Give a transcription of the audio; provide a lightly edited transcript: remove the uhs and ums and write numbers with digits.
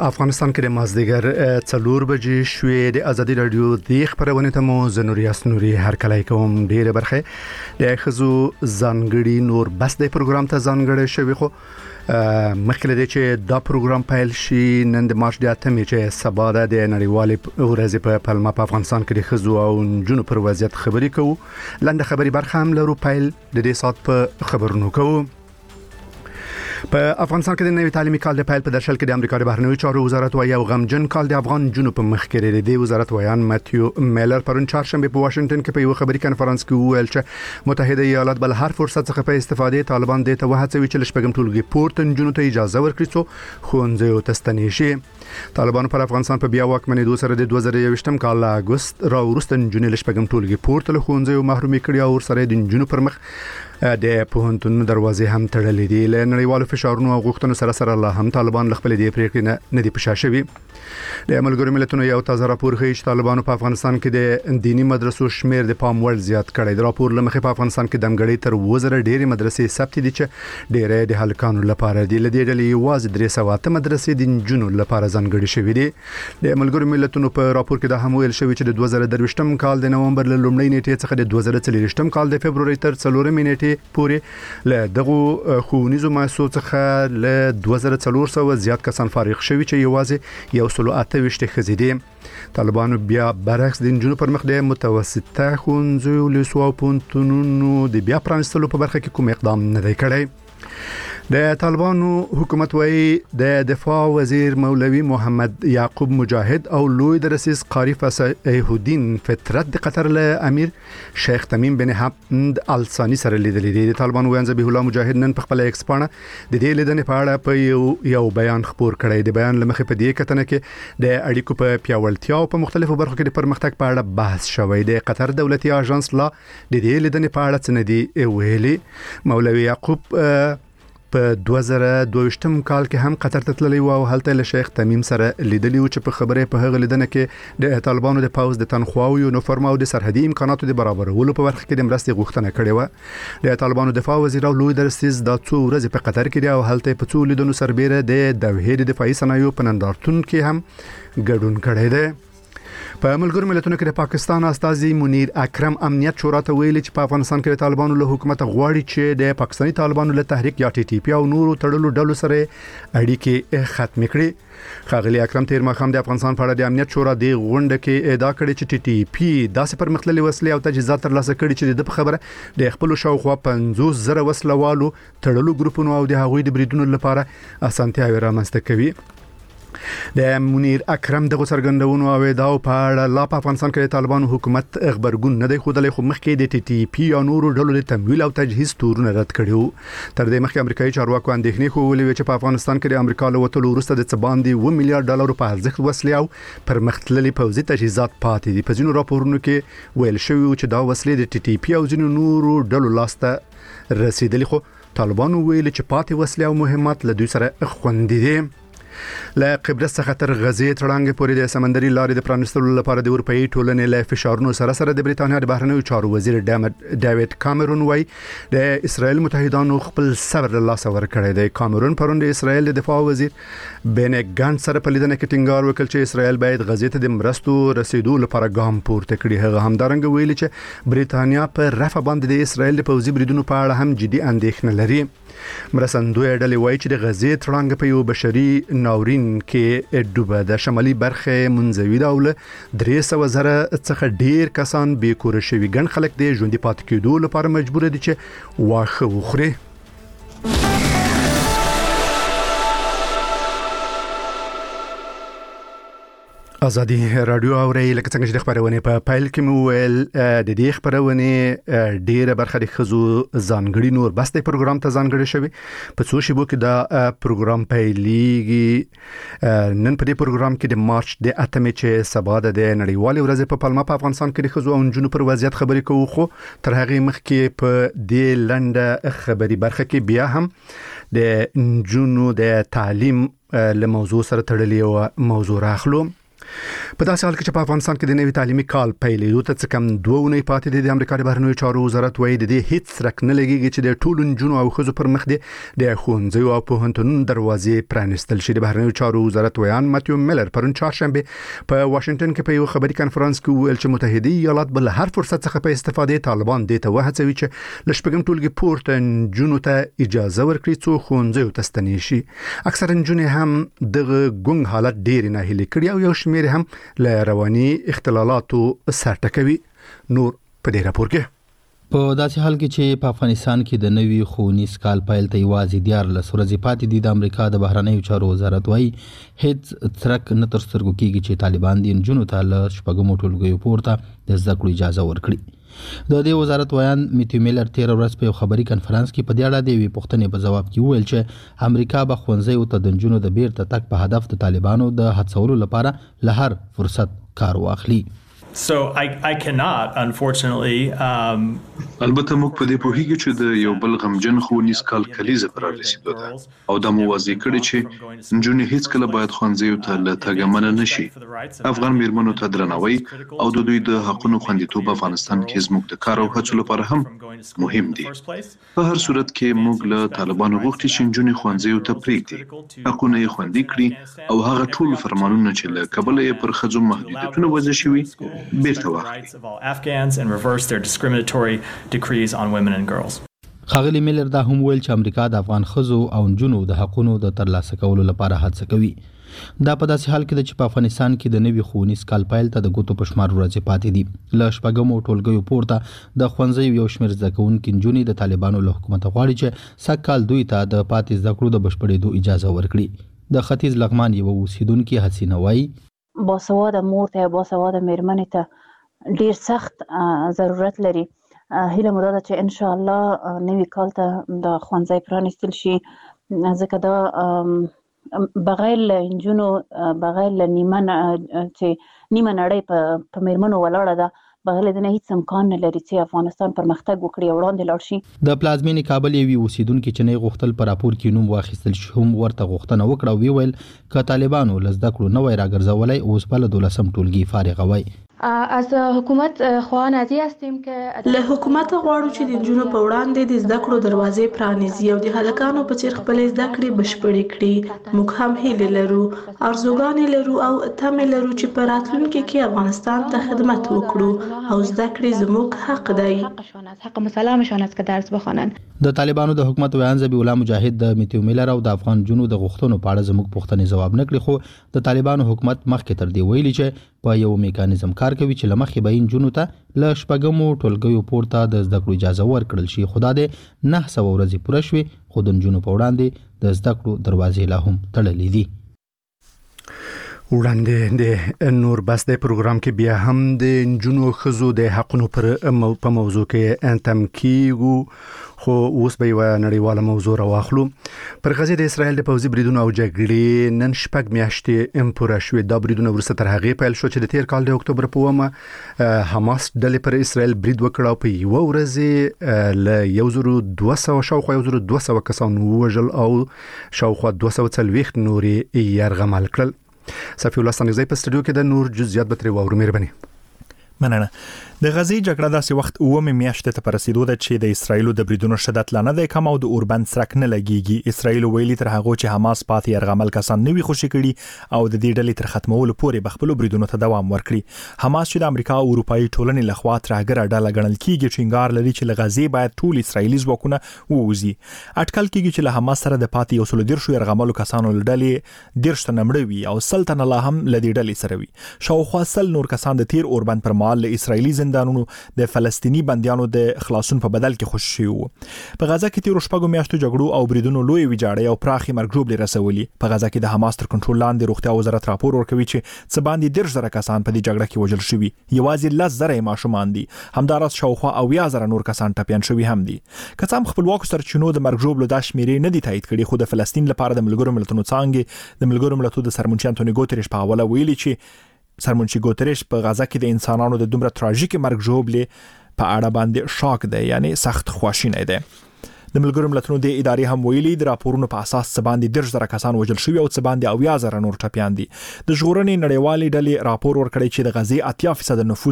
افغانستان کې د مازدیګر 4 بجې شوې د ازادي رادیو د خبرونه ته مو زنوریاس نوري هر کله کوم ډیره برخه د خزو ځانګړي نور بس د پروګرام ته ځانګړي شوی خو مخکې د چې دا پروګرام پیل شي نن د مارچ د 8 چې سبا د نړیوالې ورځې په پلمه په افغانستان کې د خزو او جنو پر وضعیت خبري کوو لنډه خبري برخه هم لرو پیل د دې سات په خبرونو کوو په افغانستان کې د نوي تعلیمي کال د پیل په درشل کې د امریکا د بهرنیو چارو وزارت وایي او غمجن کال د افغان جنوب په مخ کې لري د وزارت وایان ماتیو میلر پرون چهارشنبه په واشنگټن کې په یو خبري کانفرنس کې ویل چې متحده ایالات بل هر فرصت څخه په استفادې طالبان د ته وهڅوي چې لشپګم ټولګي پورته جنونو ته اجازه ورکړي څو خونځو تستنې شي طالبان پر افغانستان په بیا واکمنۍ دوه سره د 2023م کال اگست را ورستن جنې لشپګم ټولګي پورته له خونځو محرومي کړي او سره د جنونو پر مخ د پوهنتون دروازې هم تړلې دي ل نړیوالو فشارونو او غوښتنو سره سره الله هم طالبان خپل دی پریکړې نه دی پښاشوي د ملګرو ملتونو یو تازه راپور ښیي چې طالبانو په افغانستان کې د دینی مدرسو شمیر د پام وړ زیات کړی د راپور لمخې په افغانستان کې دمګړی تر 2000 ډېری مدرسې ثبت دي چې ډېرې د هلکانو لپاره دي لدې ډلې یوازې 308 مدرسې د جنونو لپاره ځانګړي شوې دي د ملګرو ملتونو په راپور کې دا هم ویل شوی چې د 2023م کال د نومبر له لومړۍ نیټې څخه د 2024م کال د فبرवरी تر 4 نیټې پورې له دغه خونیزو مؤسسو څخه له 2400 زیات کسان فارغ شوي چې یوازې یو سلو 28 خزیدي طالبانو بیا برعکس د جنوب پر مخ د متوسطه خونځو لسو پونتونو د بیا پرانستلو په برخه کې کوم اقدام نه دی کړی د طالبانو حکومت وایي د دفاع وزیر مولوي محمد یعقوب مجاهد او لوی درسیس قاری فصیح‌الدین فطرت د قطر له امیر شیخ تمیم بن حمد الثانی سره لیدل دي د طالبانو وینځ به الله مجاهد نن په خپل ایکس پاڼه د دې لیدنې په اړه په یو بیان خبر کړی د بیان لمخې په دې کتنه کې د اړیکو په پیاوړتیا او په مختلفو برخو کې د پرمختګ په اړه بحث شوی د قطر دولتي اژانس لا د دې لیدنې په اړه څه نه دی ویلي مولوي یعقوب په 2022م کال کې هم قطر ته تللی و او هلته له شیخ تمیم سره لیدلی و چې په خبره په هغه لیدنه کې د طالبانو د پاوز د تنخواو یو نفرم او د سرحدي امکاناتو د برابرولو په برخه کې د مرستې غوښتنه کړې و د طالبانو دفاع وزیر او لوی درسیز د څو ورځې په قطر کې دی او هلته په څو لیدنو سربېره د دوحې د دفاعي صنایعو په نندارتون کې هم ګډون کړی دی په ملګرو ملتونو کې د پاکستان استازي منیر اکرم امنیت شورا ته ویلي چې په افغانستان کې د طالبانو له حکومت غواړي چې د پاکستاني طالبانو له تحریک یا ټي ټي پی او نورو تړلو ډلو سره اړیکې ختم کړي خاغلی اکرم تیر مخام د افغانستان په اړه د امنیت شورا د غونډه کې ادعا کړې چې ټي ټي پی داسې پرمختللي وسلې او تجهیزات ترلاسه کړي چې د خبره د خپل شاوخوا 50,000 وسلوالو تړلو ګروپونو او د هغوی د بریدونو لپاره اسانتیاوي رامنځته کوي د منیر اکرم دغه څرګندونو او ادعاو په اړه لا په افغانستان کې طالبانو حکومت خبرګون نه دی خودلې خو مخکې د ټي ټي پی او نورو ډلو د تمویل او تجهیز تورونه رد کړیو تر دې مخکې امریکایي چارواکو اندېښنې خولې چې په افغانستان کې د امریکا له وټولو وروسته د څباندې $1 میلیارډ په ارزښت وسلې او پرمختللي پوځي تجهیزات پاتې دي په ځینو راپورونو کې ویل شوی چې دا وسلې د ټي ټي پی او ځینو نورو ډلو لاسته رسیدلي خو طالبانو ویل چې پاتې وسلې او مهمات له دوی سره خوندې دي له قبرس څخه تر غزې تړانګې پورې د سمندري لارې د پرانستلو لپاره د اروپאי ټولنې له فشارونو سره سره د بریتانیا د بهرنیو چارو وزیر ډیوډ کامرون وایي د اسرائیل متحدانو خپل صبر له لاسه ورکړی دی کامرون پرون د اسرائیل د دفاع وزیر بن ګانټ سره په لیدنه کې ټینګار وکړ چې اسرائیل باید غزې ته د مرستو رسیدو لپاره ګام پورته کړي هغه همدارنګه ویلي چې بریتانیا په رفح باندې د اسرائیل د پوځي بریدونو په اړه هم جدي اندېښنه لري مرسندوی ډلې وایي چې د غزې تړانګ په یو بشري ناورین کې ډوبه د شمالي برخه منځوي دوله 300,000 څخه ډیر کسان بې کور شوي ګڼ خلک د ژوندۍ پاتې کېدو لپاره مجبور دي چې واښه وخوري ازادي رادیو اوري لکه څنګه چې د خبرونه په پایل کې مو ویل د دې خبرونه ډیره برخه د خزو ځانګړي نور بس د پروګرام ته ځانګړي شوی په څو شیبو کې دا پروګرام پیلېږي نن په دې پروګرام کې د مارچ د 8 چې سبا د نړیوالې ورځې په پلمه په افغانستان کې د خزو او جنونو پر وضعیت خبرې کوو خو تر هغه مخکې په دې لنډه خبري برخه کې بیا هم د جنونو د تعلیم له موضوع سره تړلې او موضوع راخلو په داسې حال کې چې په افغانستان کې د نوي تعلیمي کال پیلېدو ته څه کم 2 اونۍ پاتې دي، د امریکا د بهرنیو چارو وزارت وایي د دې هیڅ څرک نه لګیږي چې د ټولو نجونو او ښځو پر مخ د ښوونځیو او پوهنتونونو دروازې پرانیستل شي. د بهرنیو چارو وزارت ویان ماتیو میلر پرون چهارشنبه په واشنگټن کې په یو خبري کانفرنس کې ویل چې متحده ایالات بل هر فرصت څخه په استفادې طالبان دې ته وهڅوي چې له شپږم ټولګي پورته نجونو ته اجازه ورکړي څو ښوونځیو ته ستنې شي. اکثر نجونې هم دغه ګونګ حالت ډېر ناهیلي کړي او یو شمېر هم له رواني اختلالاتو سرټکوي. نور په دې راپور کې په داسې حال کې چې په افغانستان کې د نوي ښوونیز کال پیل ته یوازې 14 ورځې پاتې دي، د امریکا د بهرنیو چارو وزارت وايي هیڅ څرک نه تر سترګو کېږي چې طالبان د نجونو ته له شپږمو ټولګیو پورته د زده کړو اجازه ورکړي. د دې وزارت ویان میتیو میلر 13 ورځ په یو خبري کانفرنس کې په دې اړه د یوې پوښتنې په جواب کې وویل چې امریکا به ښوونځیو ته د نجونو د بیرته تګ په هدف د طالبانو د هڅولو لپاره له هر فرصت کار واخلي. So I cannot, unfortunately. البته موږ په دې پوهیږو چې د یو بل غمجن ښوونیز کال کلیزه پر رسیدو ده او دا مو واضح کړی چې نجونې هیڅ کله باید ښوونځیو ته له تګ منع نشي. افغان میرمنو ته درناوی او د دوی د حقونو خوندیتوب افغانستان کې زموږ د کار او هڅو لپاره هم مهم دي. په هر صورت کې موږ له طالبانو غوښتي چې نجونې ښوونځیو ته پرېږدي، حقونه یې خوندي کړي او هغه ټول فرمانونه چې له کبله یې پر ښځو محدودیتونه وضع شوي بیرته واخلي. خاغلی میلر دا هم ویل چې امریکا د افغان ښځو او نجونو د حقونو د ترلاسه کولو لپاره هڅه کوي. دا په داسې حال کې چې په افغانستان کې د نوي ښوونیز کال پیل ته د ګوتو په شمار ورځې پاتې دي. له شپږمو ټولګیو پورته د ښوونځیو یو شمېر زده کوونکي نجونې د طالبانو له حکومته غواړي چې سږ کال دوی ته د پاتې زده کړو د بشپړېدو اجازه ورکړي. د ختیځ لغمان یو اوسیدونکي حسینه وایي باسواده مور ته باسواده مېرمنې ته ډیر سخت ضرورت لري. هیله مو ده چې ان شاء الله نوی کال ته د ښوونځي پرانیستل شي، ځکه دا بغیر له نجونو بغیر له نیمه نړۍ په میرمنو ولاړه ده، بغیر له دې هیڅ امکان نه لري چې افغانستان پرمختګ وکړي او وړاندې لاړ شي. د پلازمینې کابل یوې اوسیدونکي چې نه غوښتل په راپور کې نوم واخیستل شي هم ورته غوښتنه وکړه او ویل که طالبانو له زده کړو نه وای راګرځولی اوس به له 12 ټولګي فارغه وای. از حکومت خواهان هستیم که له حکومت غواړو چې د نجونو په وړاندې د زده کړو دروازې پرانیزي او د هلکانو په څیر خپل زده کړې بشپړې کړي. موږ هم هیله لرو، ارزوګانې لرو او تمه لرو چې په راتلونکي کې افغانستان ته خدمت وکړو او زده کړې زموږ حق دی. حق مسلمشان است که درس بخوانند. د طالبانو د حکومت ویان ذبیح الله مجاهد د میتیو میلر او د افغان جنو د غوښتنو په اړه زموږ پوښتنې جواب نه کړي، خو د طالبانو حکومت مخکې تر دې ویلي چې په یو میکانیزم کار کوي چې لمخې به جنو ته له شپږمو ټولګیو پورته د زده کړو اجازه ورکړل شي. خو دا د 900 ورځې پوره شوې خو د نجونو په وړاندې د زده کړو دروازې لا هم تړلې دي. وړاندې د نور بس د پروګرام کې بیا هم د نجونو ښځو د حقونو په موضوع کې تم کیږو، خو اوس به یو نړیواله موضوع راواخلو. پر غزه د اسرایل د پوځي بریدونو او جګړې نن شپږ میاشتې پوره شوې. دا بریدونه وروسته تر هغې پیل شو چې د تیر کال د اکتوبر په 1 حماس ډلې پر اسرایل برید وکړ او په یو ورځ له 1200 کسان ووژل او شاوخوا 240 نورې یرغمل کړل. صفی الله ستانګزی په سټوډیو کې د نور جزئیات به ترې واورو. مهرباني. مننه. د غزې جګړه داسې وخت اومه میاشتې ته پر رسیدو ده چې د اسرایلو د بریدونو شدت لا نه دی کم او د اوربند څرک نه لګیږي. اسرایل ویلي تر هغه چې حماس پاتې یرغمل کسان نه وي خوشي کړي او د دې ډلې تر ختمولو پورې بخپل بریدونو ته دوام ورکړي. حماس چې د امریکا او اروپאי ټولنې لخوا ترهګره ډله ګڼل کیږي چې انګار لري چې له غزې باید ټول اسرایلی ځواکونه ووځي. اټکل کیږي چې له حماس سره د پاتې یو سل ډیر شو یرغملو کسانو ډلې ډیر شته نمړ وي او سلطنه لا هم لدی ډلې سره وي. شاوخوا سل نور کسان د تیر اوربند پر مهال له اسرایلی زندانونو د فلسطینی بندیانو د خلاصون په بدل کې خوشی شو. په غزه کې تیر شپږو میاشتو جګړو او بریدونو لوی ویجاړی او پراخي مرګ ژوبلې رسولي. په غزه کې د حماس تر کنټرول لاندې روغتیا وزارت راپور ورکوي چې څه باندې 10,000 کسان په دې جګړه کې وژل شوي، یوازې 10,000 ماشومان دي. همداراز شاوخوا 80,000 نور کسان ټپیان شوي هم دي. که څه هم خپلواکو سرچینو د مرګ ژوبلو د شمیرې نه دي تایید کړي، خو د فلسطین لپاره د ملګرو ملتونو څانګې د ملګرو ملتونو د سرمنشي انټونی ګوتریش په حواله ویلي چې سرمنشي ګوتریش په غزه کې د انسانانو د دومره تراژیک مرګ ژوبلې په اړه باندې شاک دی، یعنی سخت خواشینی دی. د ملګرو ملتونو د ادارې هم ویلي د راپورونو په اساس څه باندې 10,000 کسان وژل شوي او څه باندې 90,000 نور ټپيان دي. د ژغورنې نړیوالې ډلې راپور ورکړی چې د غزې 80% نفوس